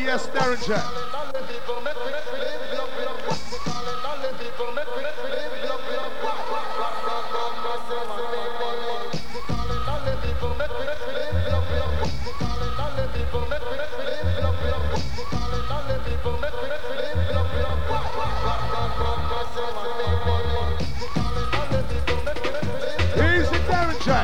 Yes, Derringer. Easy, Derringer.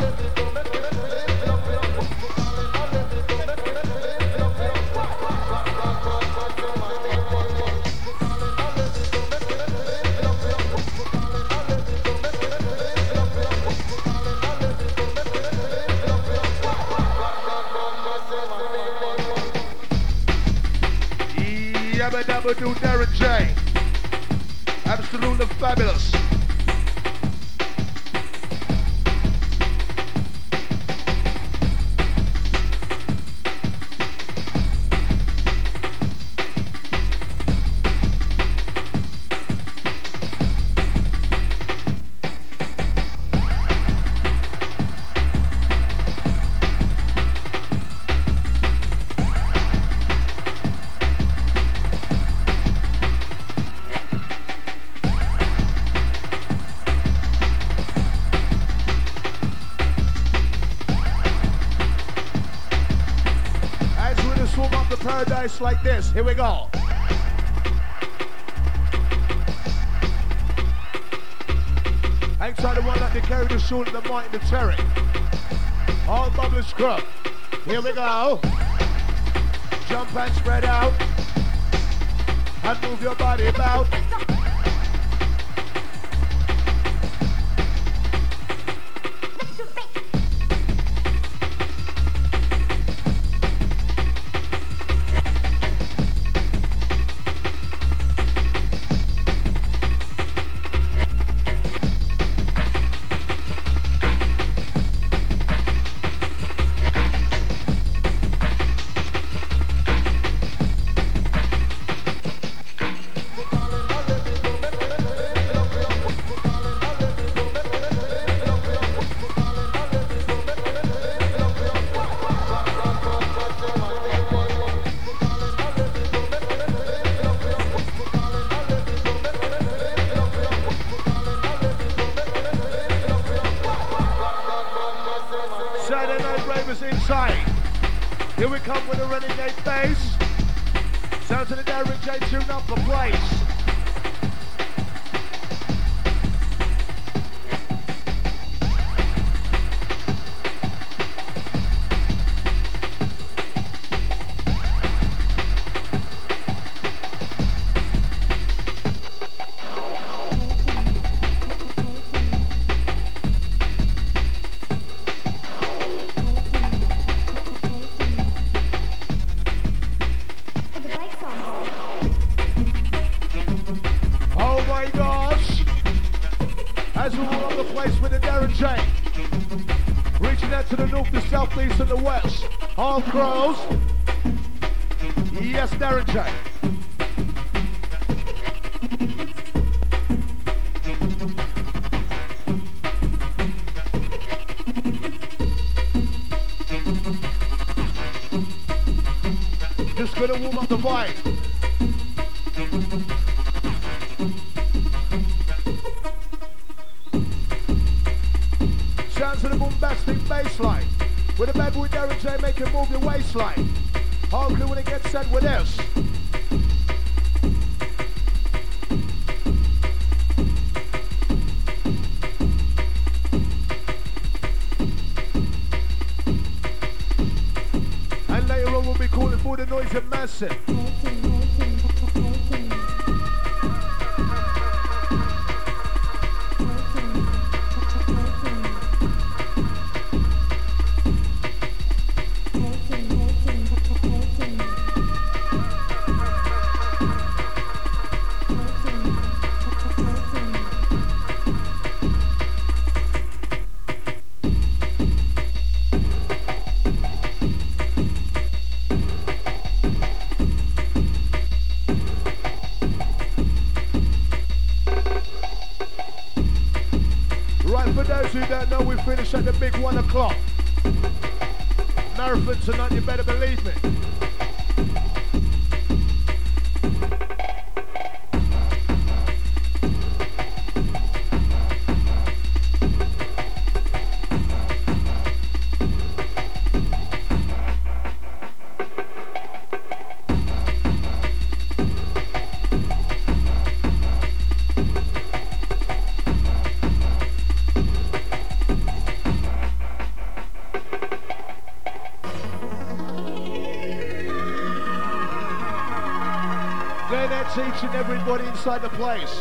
Yabba dabba do Darren J. Absolutely fabulous. Paradise like this. Here we go. Ain't trying the one that they carry the shoulder, the might, and the terry. All bubble scrub. Here we go. Jump and spread out. And move your body about. Here we come with a renegade bass. Sounds of the Derrick J tune up the place. East and the west, all crows. Yes, Darren J. Just gonna warm up the vibe. Sounds of the bombastic bass line. With a bad boy Darren J, make him move your waistline. All clear when it gets set with us. And later on we'll be calling for the noise of massive. Finish at the big 1 o'clock. Marathon tonight, you better believe me. say that to each and everybody inside the place.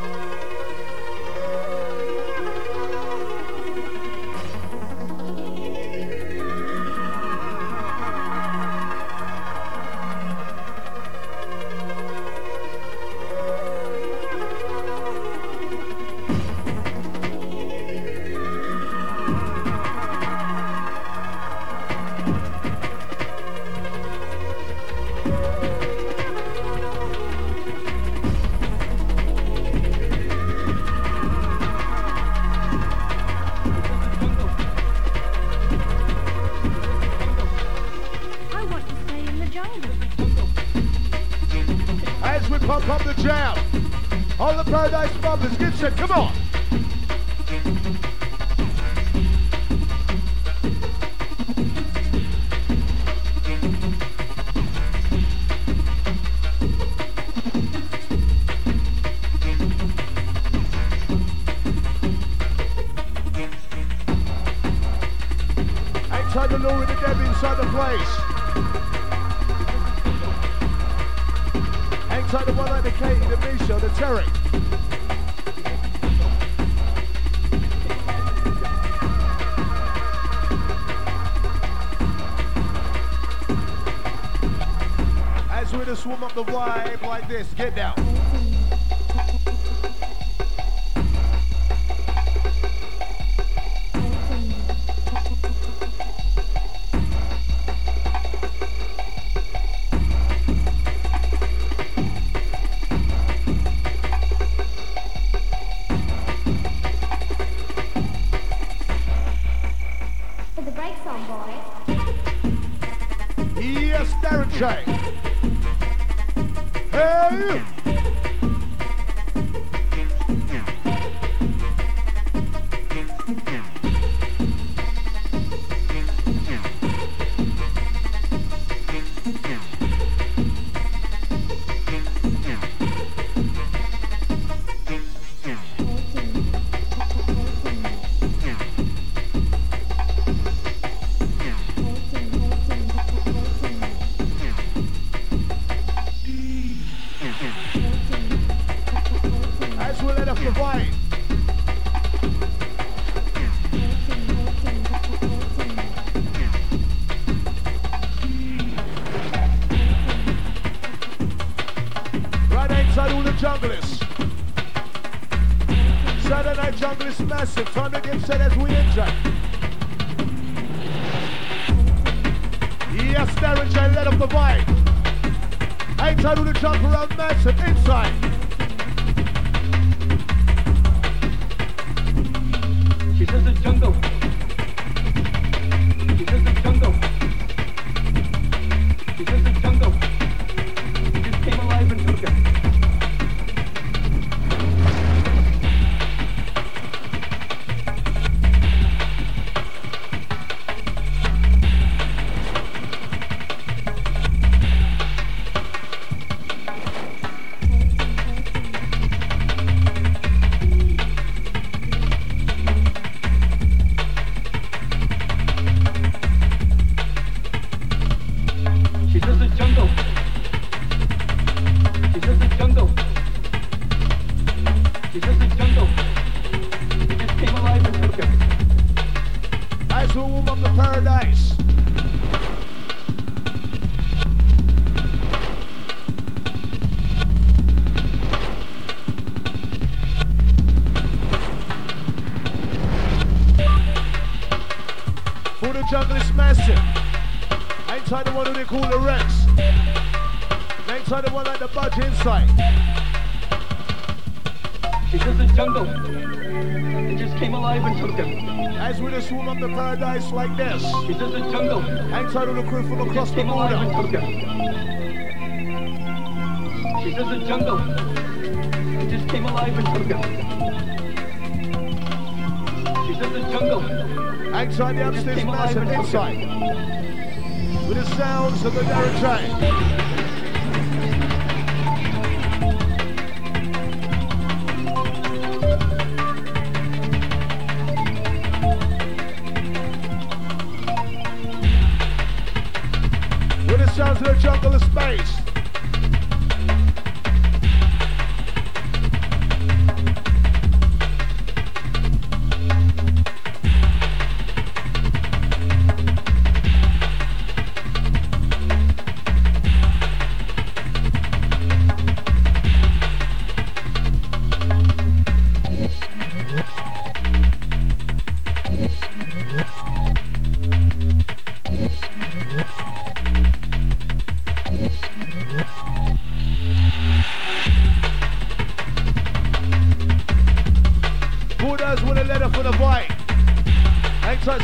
Pump up the jam. All the Paradise Bubblers, get set, come on. Ain't time to lure in the Debbie inside the place. Inside the one like the Katie, the Misha, the Terry. As we just warm up the vibe like this, get down. Hey! Time to get set as we enter. Yes, Darren J, let up the vibe. Ain't time to jump around massive inside. She says the jungle. She says the jungle. She says the jungle. She just came alive and took it. Inside. She says the jungle. It just came alive and took him. As we just warm up the Paradise like this. She says the jungle. Inside of the crew from across the border. And took him. She says the jungle. It just came alive and took him. She says the jungle. Inside the upstairs massive inside. With the sounds of the Darren J. Sounds of the jungle of space.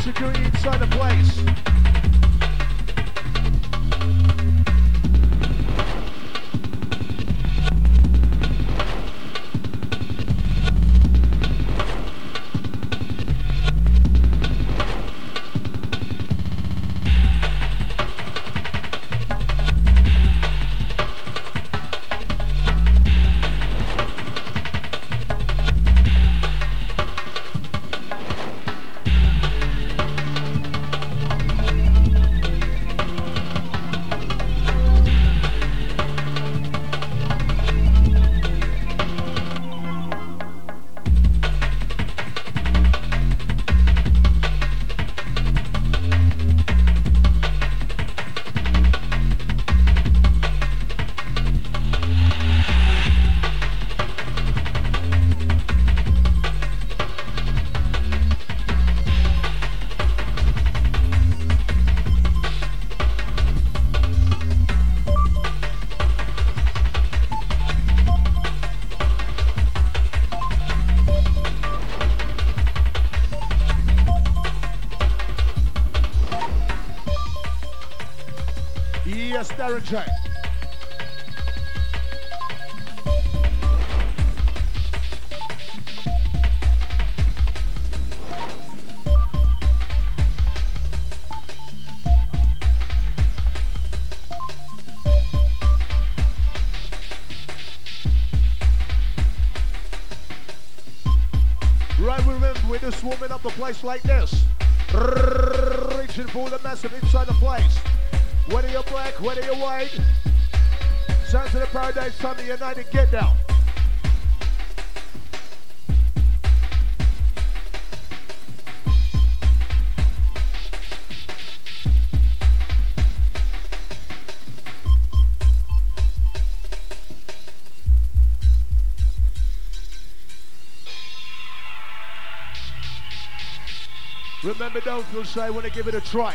security inside the place. Yes, Darren J. Right, remember, we're just warming up the place like this. Reaching for the massive inside the place. Whether you're black, whether you're white, Sounds of the Paradise, Sunday United, get down. Remember, don't feel shy, want to give it a try.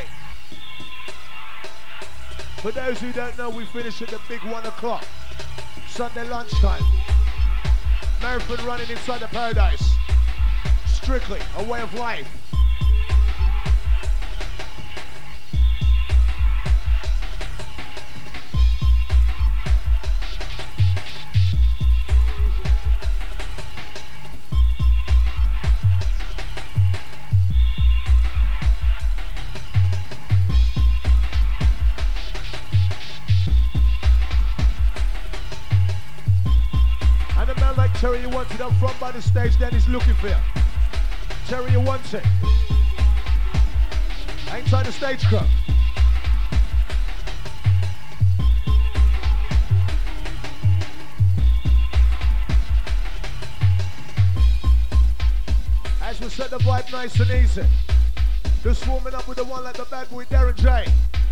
For those who don't know, we finish at the big 1 o'clock. Sunday lunchtime. Marathon running inside the Paradise. Strictly a way of life. Terry, you want it up front by the stage, then he's looking for you. Terry, you want it. Inside the stage club. As we set the vibe nice and easy. Just warming up with the one like the bad boy Darren J.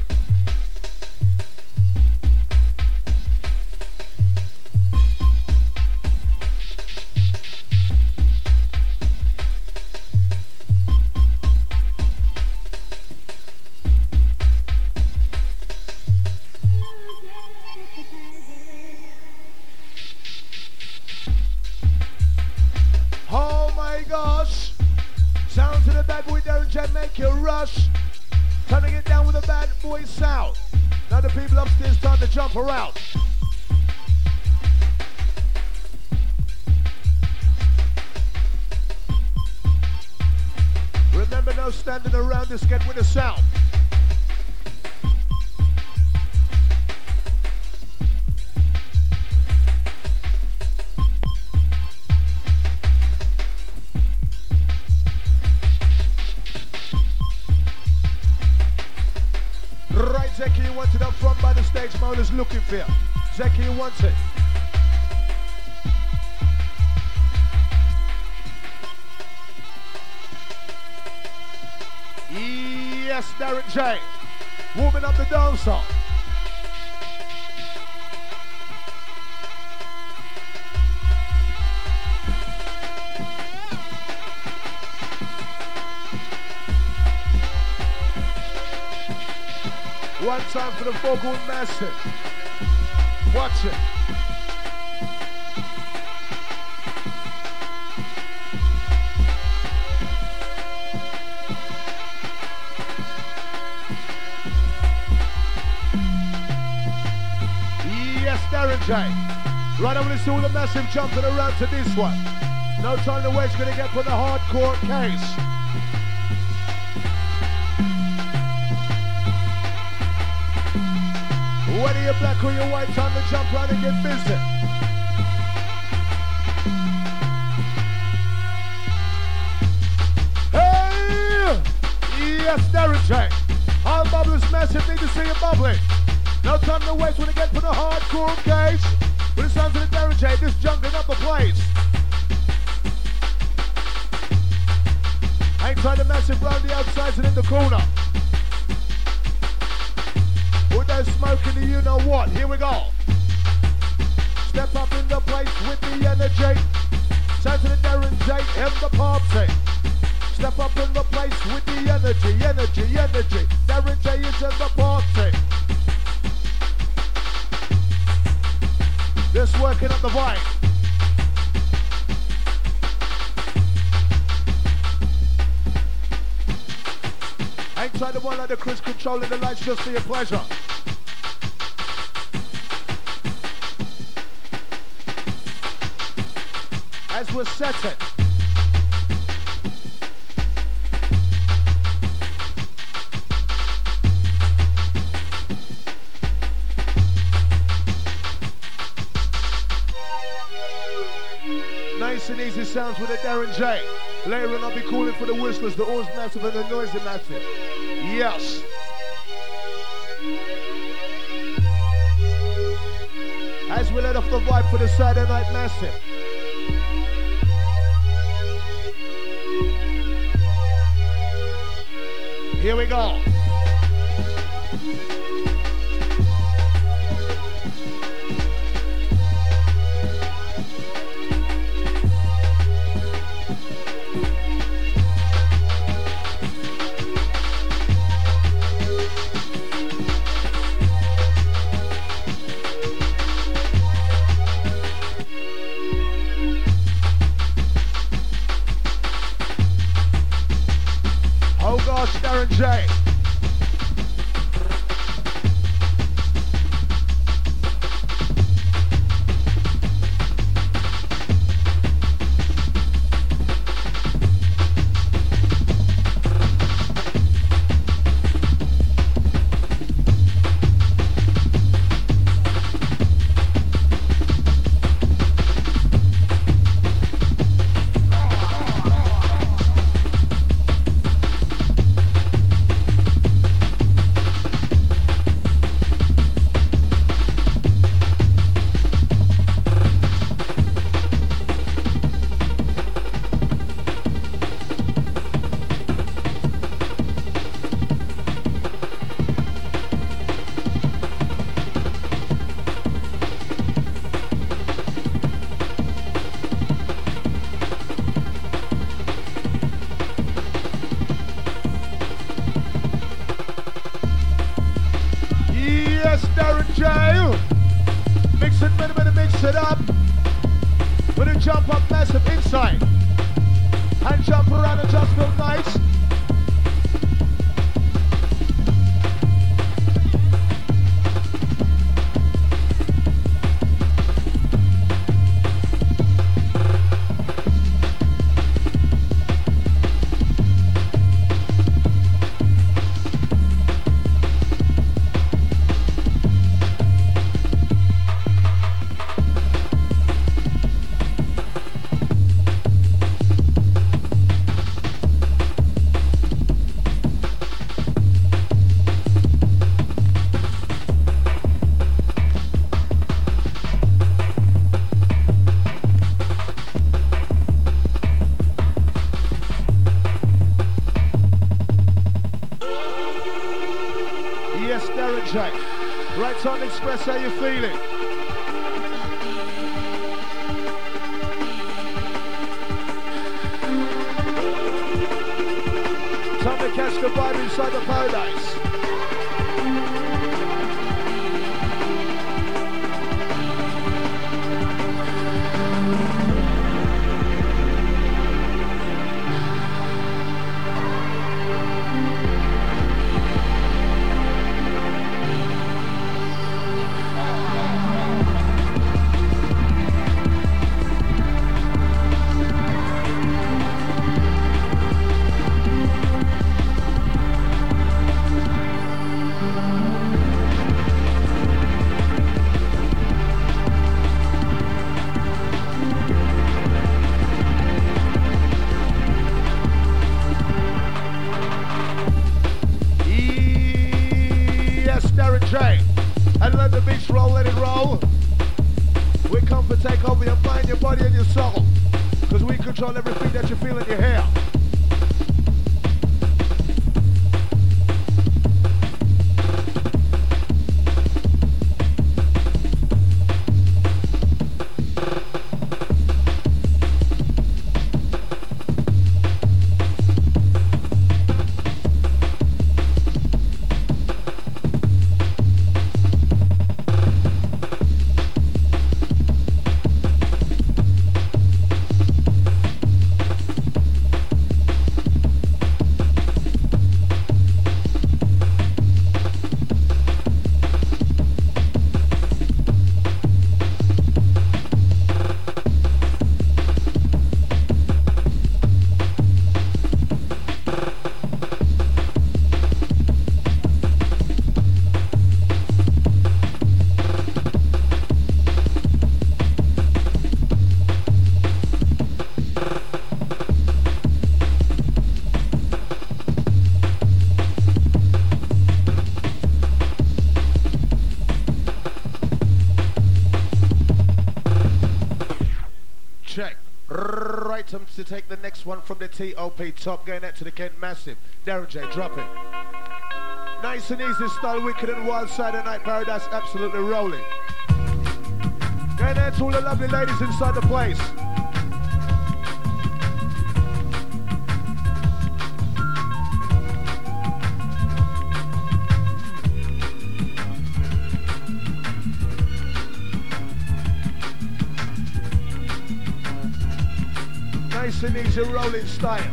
Make you rush. Time to get down with a bad boy sound. Now the people upstairs time to jump around. Remember, no standing around, just get with the sound. Zeki, you want it up front by the stage, Mola's looking for you. Zeki, you want it. Yes, Darren J. Warming up the dance hall. One time for the vocal master. Watch it. Darren J. Right, I'm going to see all the massive jumping around to this one. No time to waste, going to get for the hardcore case. Whether you're black or you're white, time to jump around and get busy. Hey! Yes, Darren J. All bubblers massive, need to see you bubbling. No time to waste when it gets for the hardcore case. When it sounds to the Darren J, just jumping up the place. Ain't trying to massive round the outsides and in the corner. With that smoke in the you know what, here we go. Step up in the place with the energy. Sound to the Darren J in the party. Step up in the place with the energy, energy, energy. Darren J is in the party. Just working up the vibe. Ain't trying to one like the Chris controlling the lights just for your pleasure. As we're setting. Nice and easy sounds with the Darren J. Later on I'll be calling for the whistlers, the oars massive and the noisy massive. Yes. As we let off the vibe for the Saturday Night Massive. Here we go. Darren J. Right time, express how you're feeling. Time to catch the vibe inside the paradise. J. And let the beats roll, let it roll. We come to take over your mind, your body, and your soul. Because we control everything that you feel in your hair. To take the next one from the TOP top, going out to the Kent Massive. Darren J, drop it. Nice and easy style, wicked and wild side of night paradise, absolutely rolling. Going out to all the lovely ladies inside the place. Nice and easy rolling style.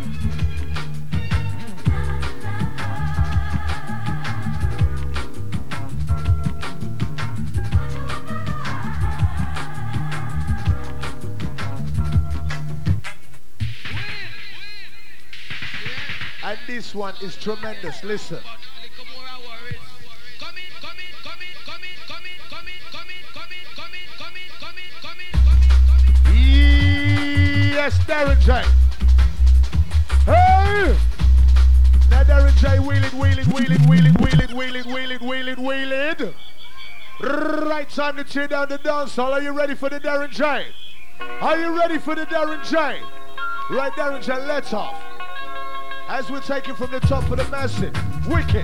And this one is tremendous, listen. Yes, Darren J. Hey! Now Darren J, wheel it, wheel it, wheel it, wheel it, wheel it, wheel it, wheel it, wheel it, wheel it. Right time to tear down the dance hall. Are you ready for the Darren J? Are you ready for the Darren J? Right, Darren J, let off. As we're taking from the top of the massive. Wicked.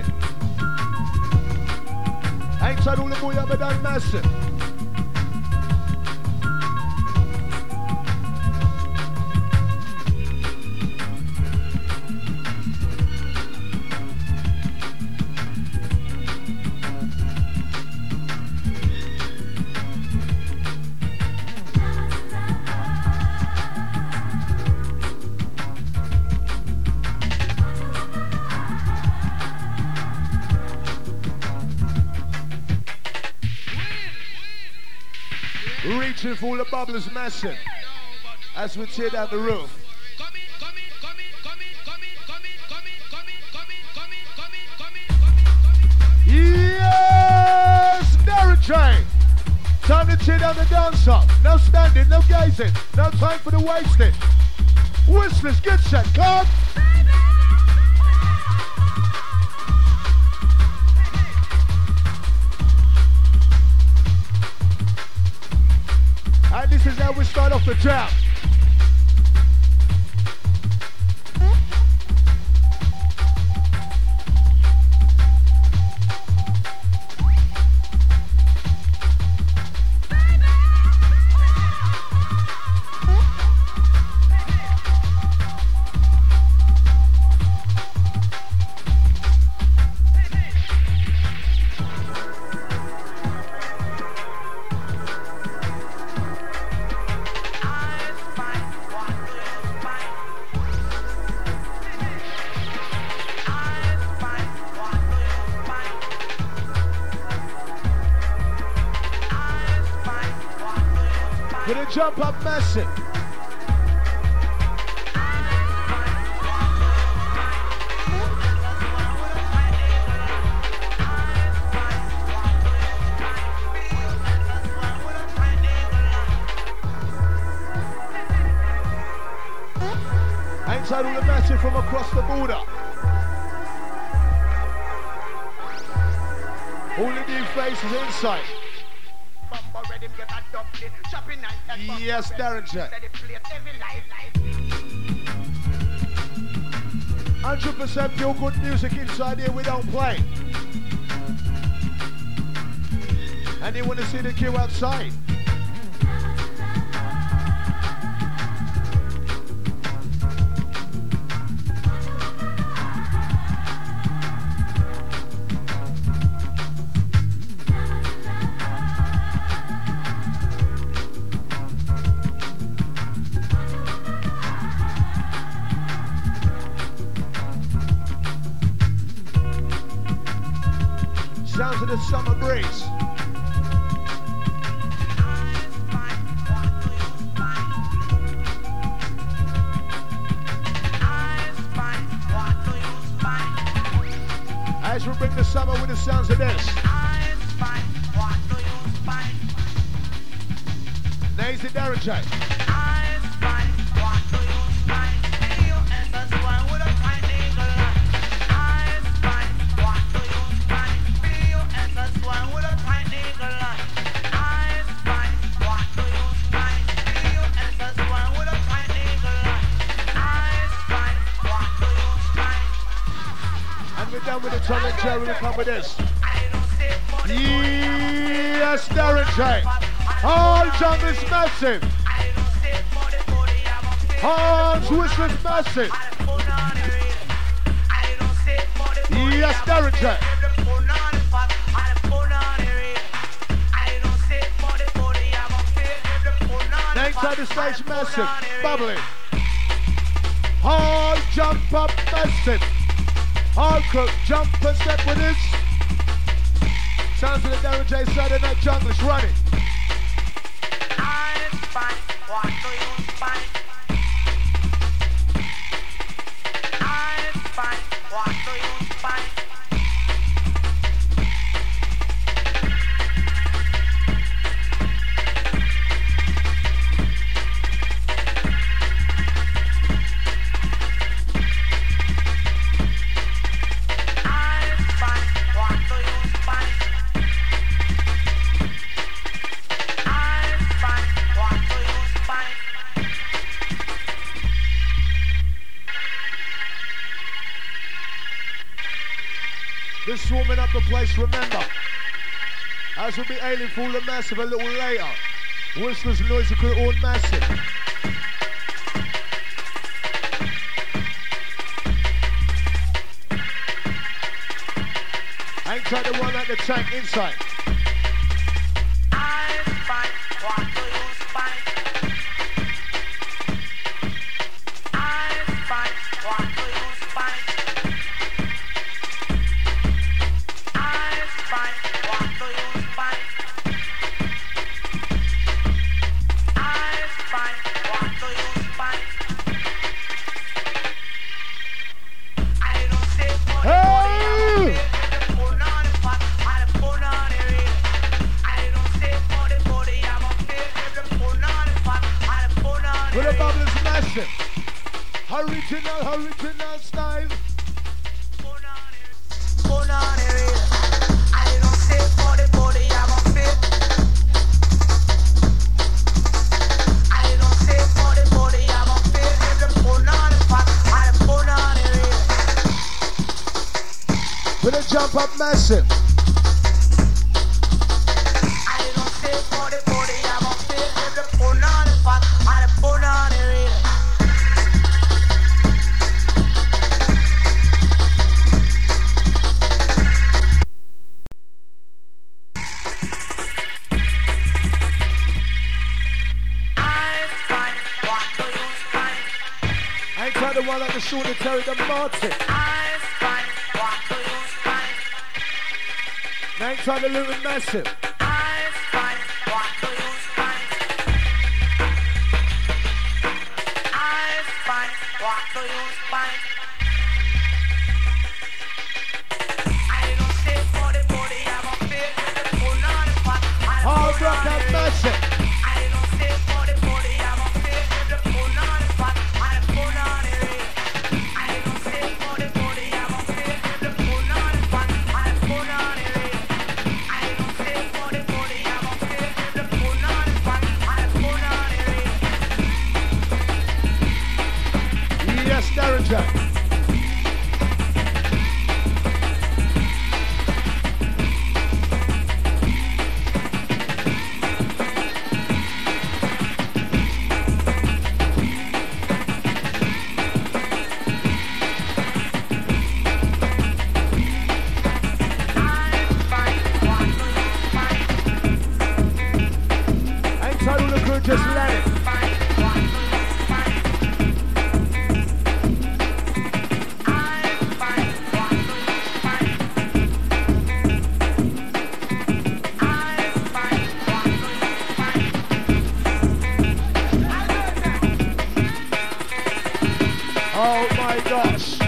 Ain't tried all the boy ever done massive. Reaching for all the bubblers massive as we tear down the roof. Yes, Darren J. Time to tear down the dance up. No standing, no gazing, no time for the wasting. Whistlers, get set, come. And this is how we start off the jam. Gonna jump up massive. Inside all the massive from across the border. All the new faces inside. Yes, Darren J. 100% pure good music inside here we don't play. And you want to see the queue outside? Sounds of the summer breeze. As we bring the summer with the sounds of this. Nazy Darren J. Down with the Tom and Jerry, we come with this. Yes, Darren J. All jungle's massive. Hans Whistler's massive. Yes, Darren J. Next side the stage massive. Bubbling. All jump up massive. Hard cook, jump and step with us. Sounds of the Darren J Saturday Night Jungle is running. This warming up the place, remember, as we'll be ailing for all the massive a little later. Whistler's noise will call all massive. Ain't trying to run out the tank inside. Original style. With a jump up massive. The one like the shoulder Terry the Martin. Next time the Luton massive. Hard rock and massive. Jack. Just let it. Oh my gosh.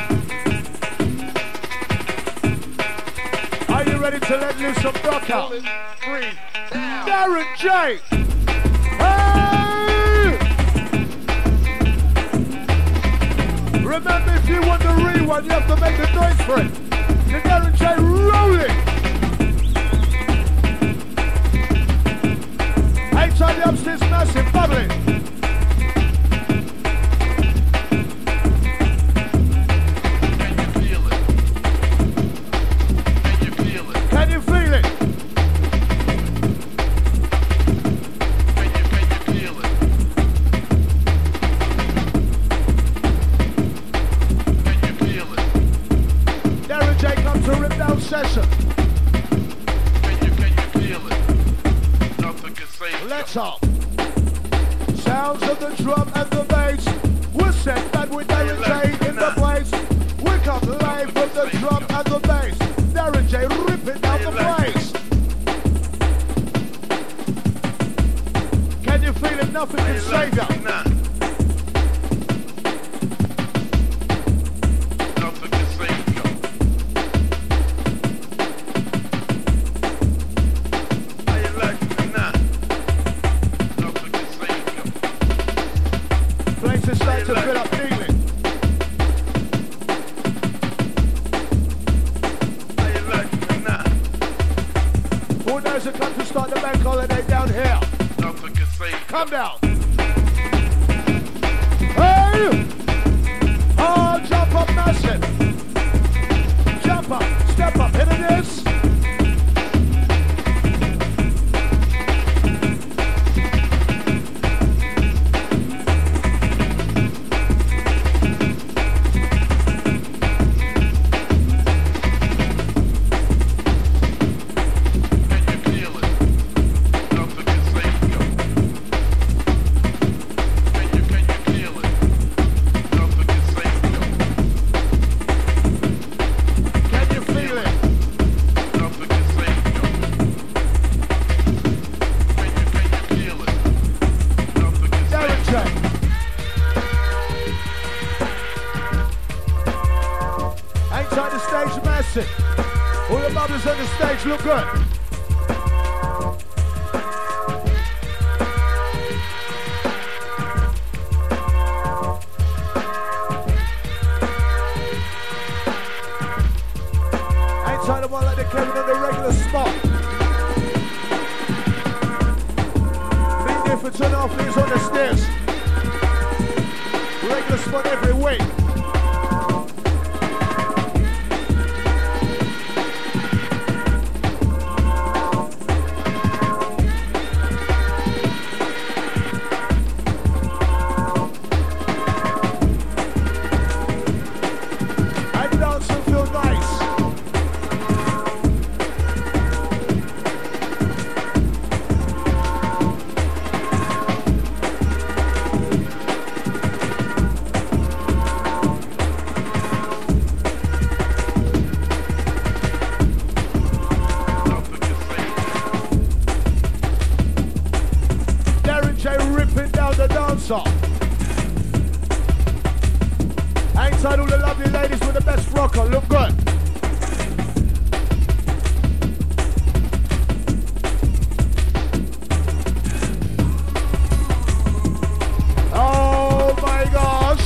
Are you ready to let loose some rock out? Darren J. Remember, if you want the rewind, you have to make the noise for it. The Darren J rolling. Outside the upstairs, massive, bubbling. Can you feel it? Session. Can you feel it? Nothing can save you. Let's up. Sounds of the drum and the bass. We're set back with Darren J in the place. We come live with the drum and the bass. Darren J ripping down the place. Can you feel it? Nothing can save you. Start the bank holiday down here. Come down. Hey! Oh, jump up massive. Jump up, step up, hit it is. All the mothers on the stage look good. Ain't trying to one like they're carrying on the regular spot. Been there for 2.5 years on the stairs. Regular spot every week. Outside all the lovely ladies with the best rock on, look good. Oh my gosh.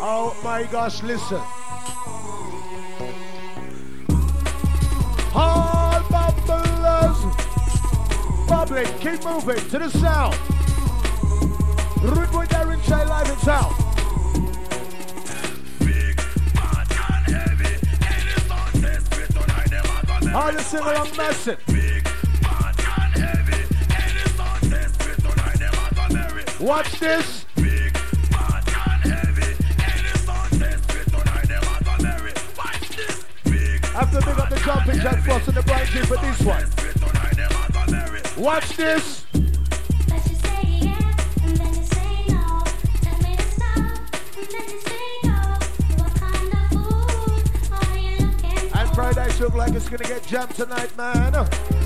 Oh my gosh, listen. All bubblers. Bubbling, keep moving to the sound. Rude Boy Darren J live in town. All the sing along massive. Watch this. After big up the jumping jack floss and the bright G for this one. Watch this. And Paradise look like it's gonna get jammed tonight, man.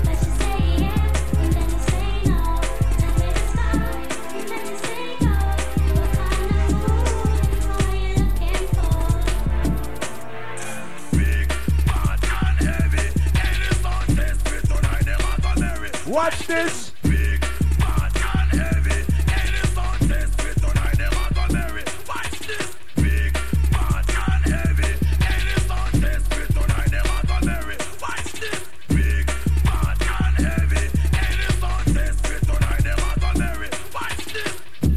Watch this. Big, fat, and heavy. And it's on test with tonight, them are gonna marry. Watch this. Big, fat, and heavy. And it's on test with tonight, them are gonna marry. Watch this. Big, fat, and heavy. And it's on test with tonight, them are gonna marry. Watch this.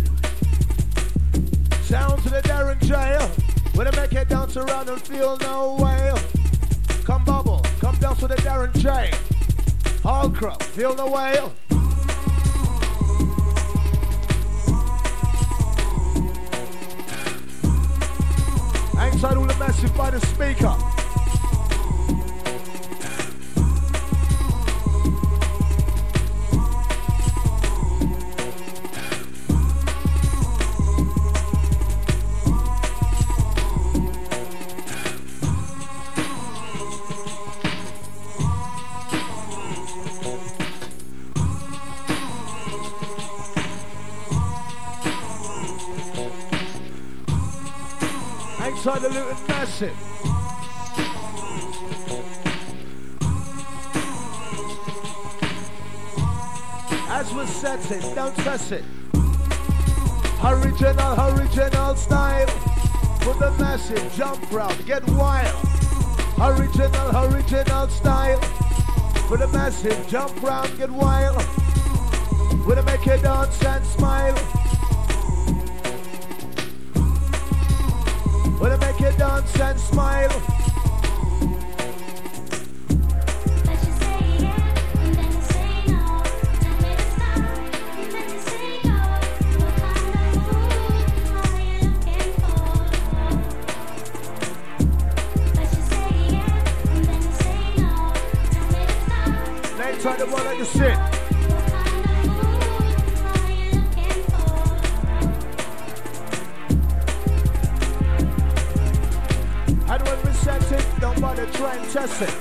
Sound to the Darren J. When I make it down to run and feel no way. Come bubble. Come down to the Darren J. All crop, feel the whale. Inside all the massive by the speaker. Inside the Luton Massive. As we're setting, don't test it. Original style. For the massive, jump round, get wild. Original style. For the massive, jump round, get wild. We're gonna make you dance and smile. We're gonna make you dance and smile. Next time the one like to sit. And when we set it, don't bother try and test it.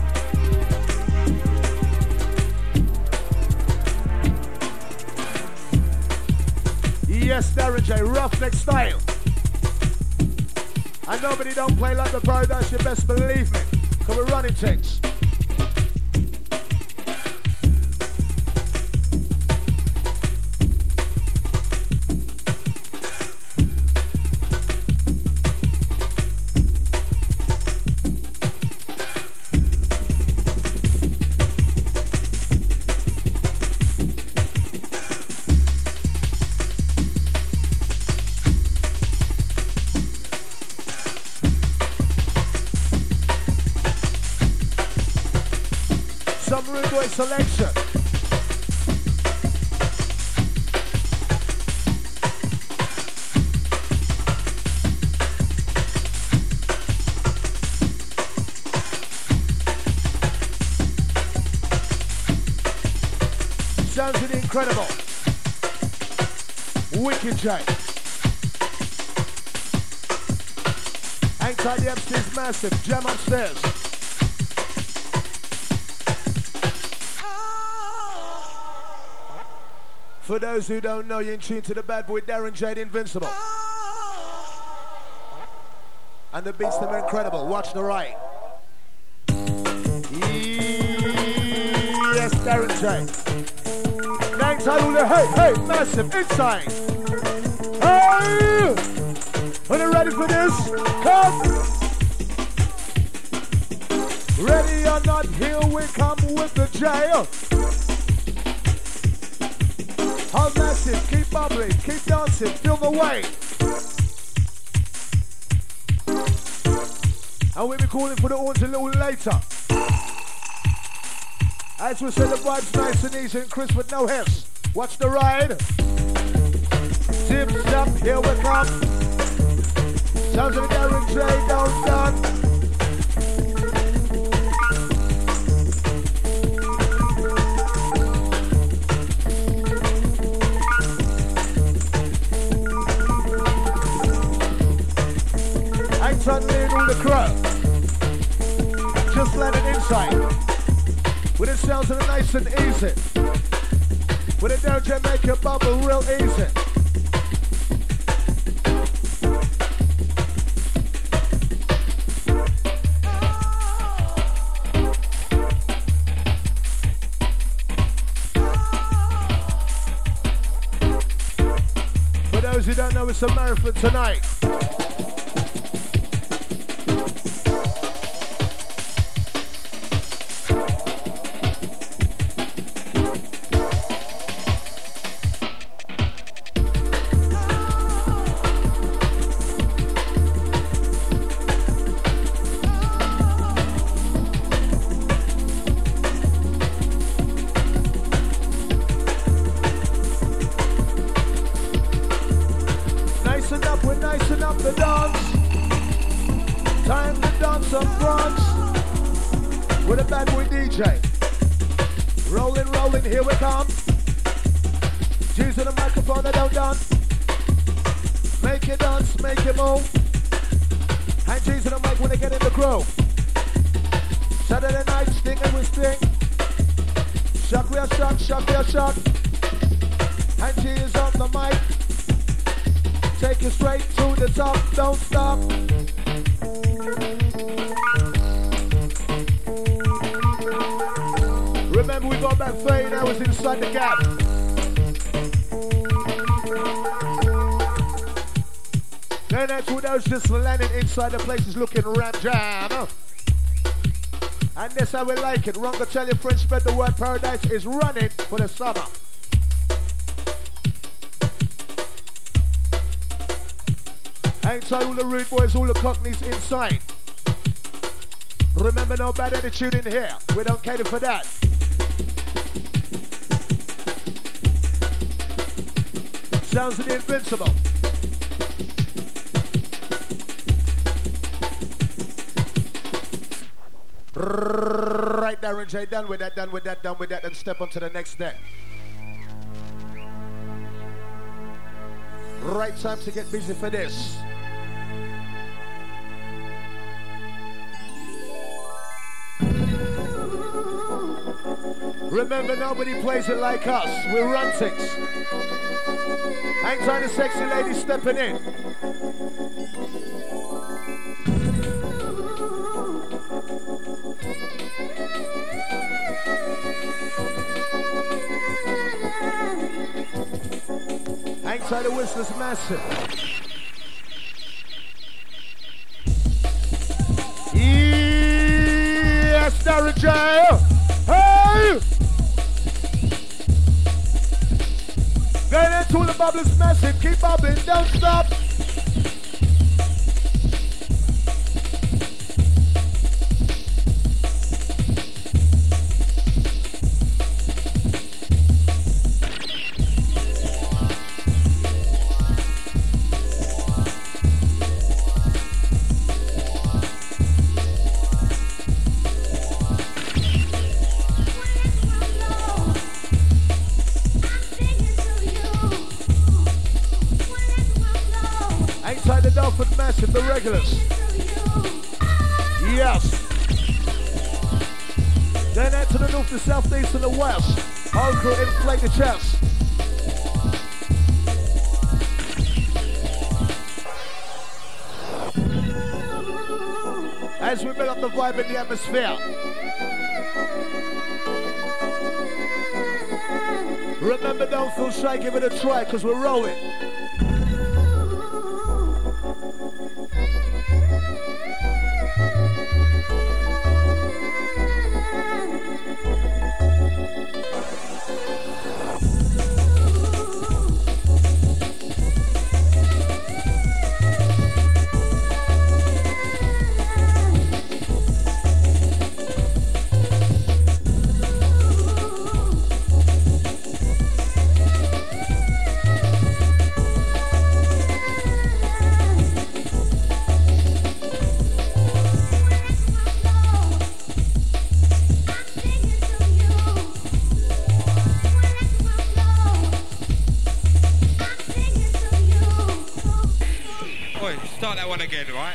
Yes, Darren J, roughneck style. And nobody don't play like the Paradise, you best believe me. Cause we're running things. Some rude boy selection. Sounds really incredible. Wicked J. Inside the upstairs massive, jam upstairs. For those who don't know, you're in tune to the bad boy Darren J, the Invincible. And the beats them are incredible. Watch the right. Yes, Darren J. Next time all the hey, massive inside. Hey! Are you ready for this? Come! Ready or not, here we come with the jail. How massive, keep bubbling, keep dancing, feel the way. And we'll be calling for the horns a little later. As we say, the vibe's nice and easy and crisp with no hips. Watch the ride. Zip, zap, here we come. Sounds of the garage, don't done. Suddenly in all the crowd, just landing inside, with it sounds of the nice and easy, with it down to make your bubble real easy. For those who don't know, it's a marathon tonight. Just landing inside the place is looking ram jam. And that's how we like it. Runga, tell your friends, spread the word. Paradise is running for the summer. Inside all the rude boys, all the cockneys inside. Remember, no bad attitude in here. We don't cater for that. Sounds of the invincible. Right, Darren J, done with that, done with that, done with that, and step onto the next deck. Right time to get busy for this. Remember, nobody plays it like us. We run things. Hang tight, the sexy lady stepping in. Hang tight, the whistler's massive. Yes, Darren J. Hey! Going into the bubbles massive. Keep bubbling, don't stop. The regulars. Yes. Then out to the north, the south, east, and the west. Whole crew inflate the chest. As we build up the vibe in the atmosphere. Remember, don't feel shy, give it a try, because we're rolling. start that one again, right?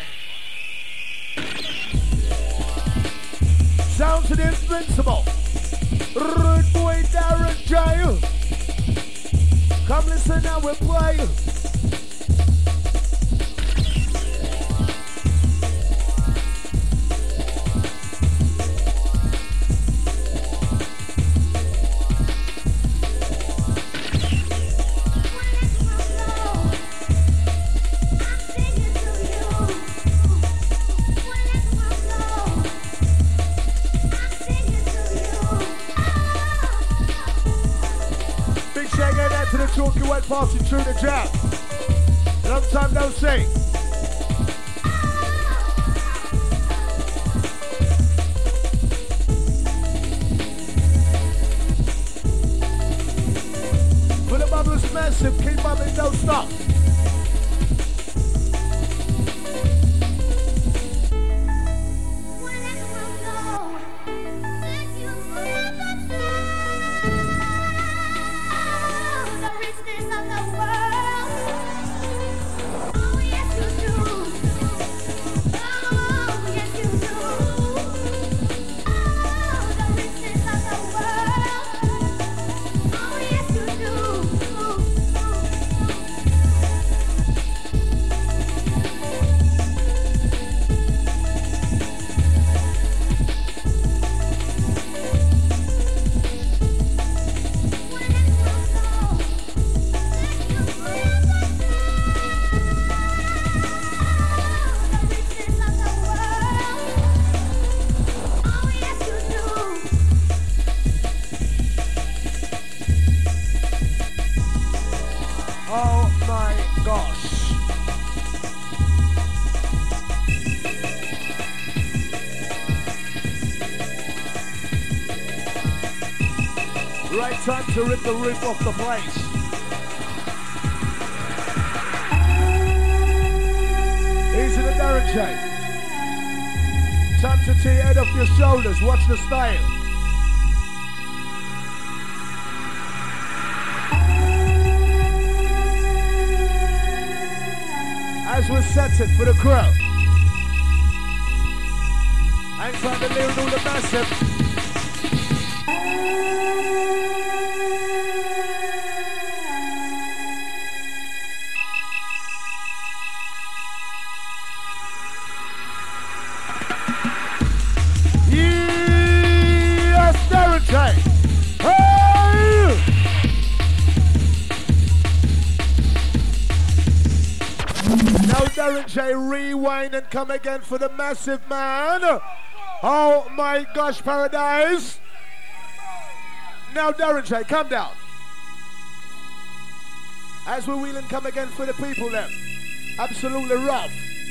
Sounds of the Invincible. Rude boy Darren J. Come listen now, we're playing. Chalky White passing through the jam. Long time no see. For the bubbles massive, keep bubbling, don't stop. Time to rip the roof off the place. Easy the Darren J. Time to tee your head off your shoulders. Watch the style. As we're setting for the crowd. Hangs like the lead all the massive. Darren J, rewind and come again for the massive man. Oh my gosh, Paradise. Now Darren J, come down. As we wheel and come again for the people then. Absolutely rough.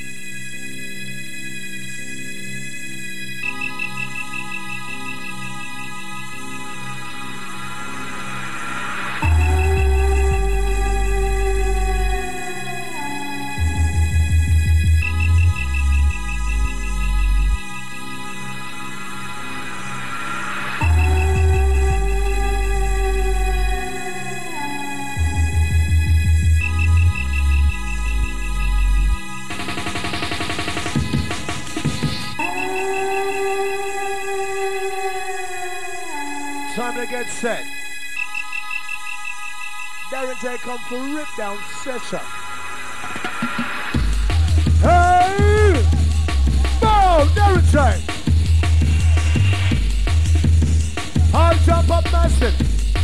Get set. Darren J come for rip down session. Hey! Boom! Darren J! Hard jump up massive.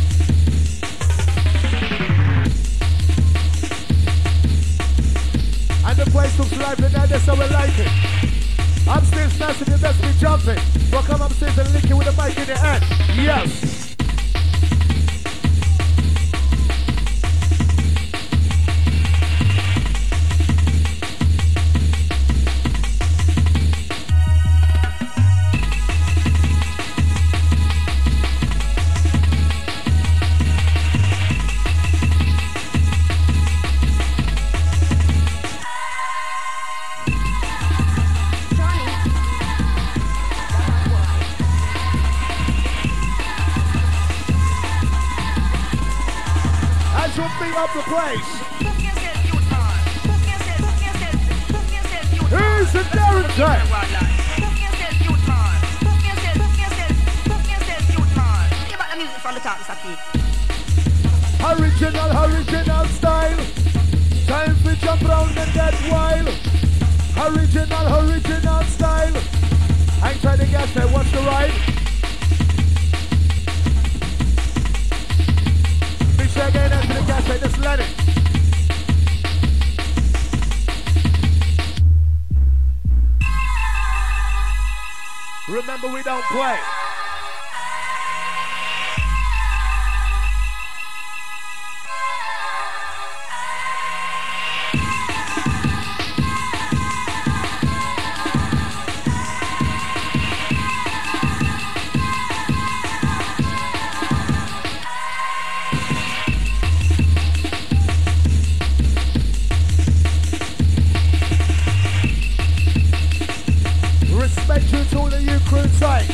And the place looks lively now, that's how we like it. Upstairs massive, you best be jumping. Well, come upstairs and lick it with the mic in your hand. Yes! Up the place. Here's the guarantee. Original style. Time for jump round and get wild. Original style. Hang tight the gas there, watch the ride. Big shake again into the gas there, just let it. Remember, we don't play. Respect you to all of you crew side.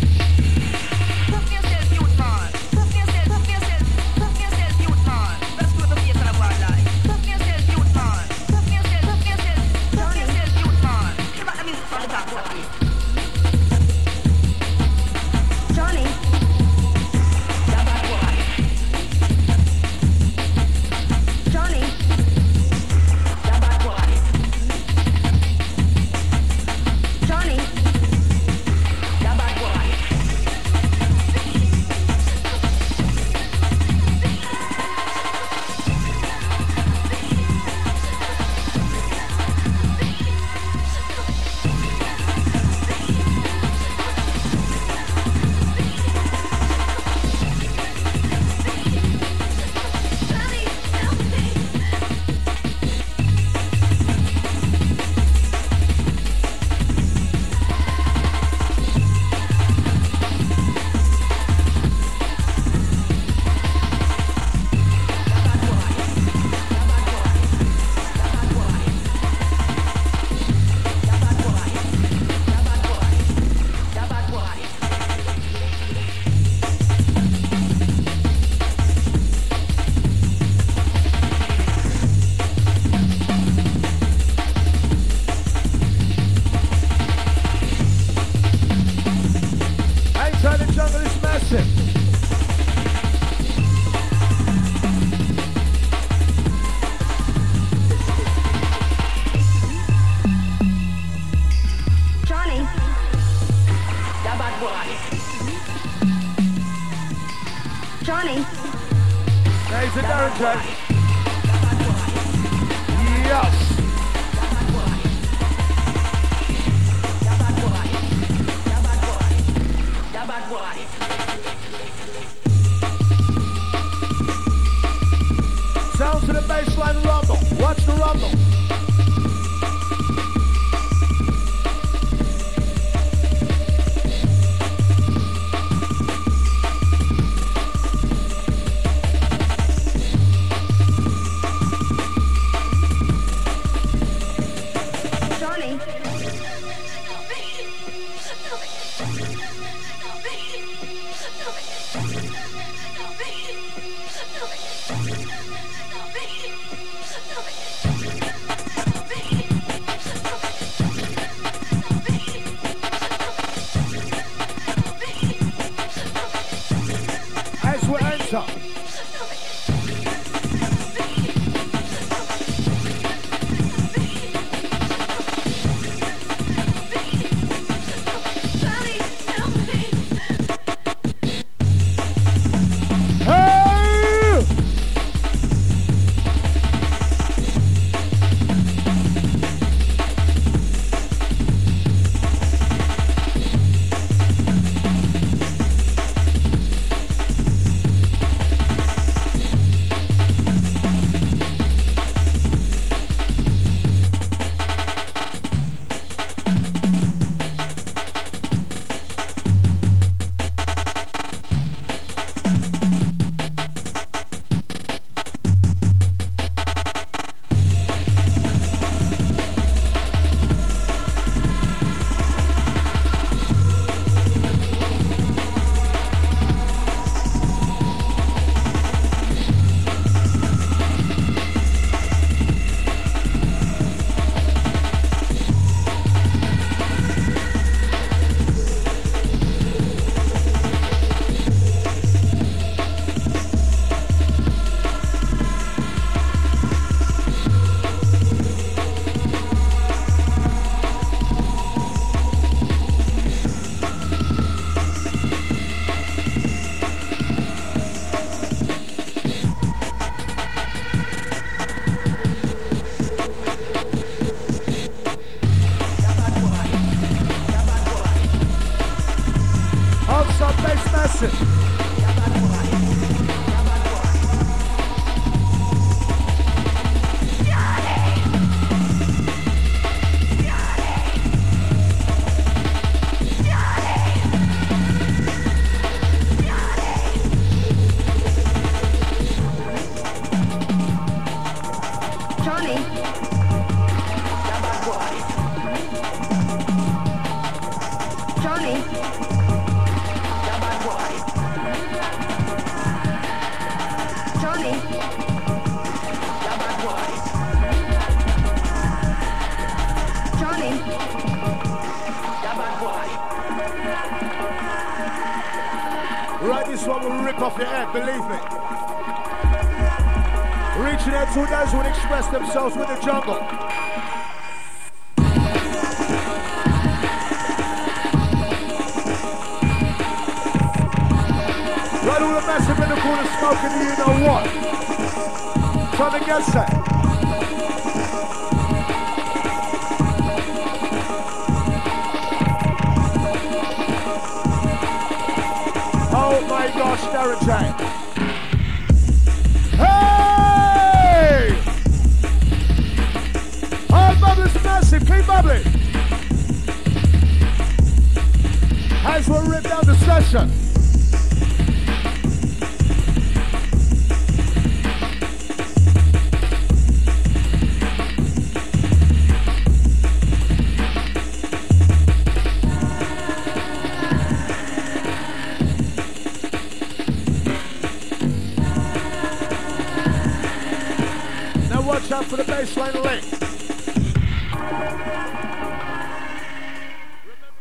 Johnny. There's a guarantee. Yes. Sounds to the baseline rumble. Watch the rumble. Johnny. Yeah, bad boy. Johnny. Yeah, bad boy. Johnny. Yeah, bad boy. Johnny. Yeah, bad boy. Right, this one will rip off your head, believe me. Reaching out to those who would express themselves with the jungle. Right, all the massive in the corner smoking, you know what? Time to get set. Oh my gosh, Darren J. Hey! Hard bubbles massive, keep bubbling. As we'll rip down the session. Watch out for the baseline link.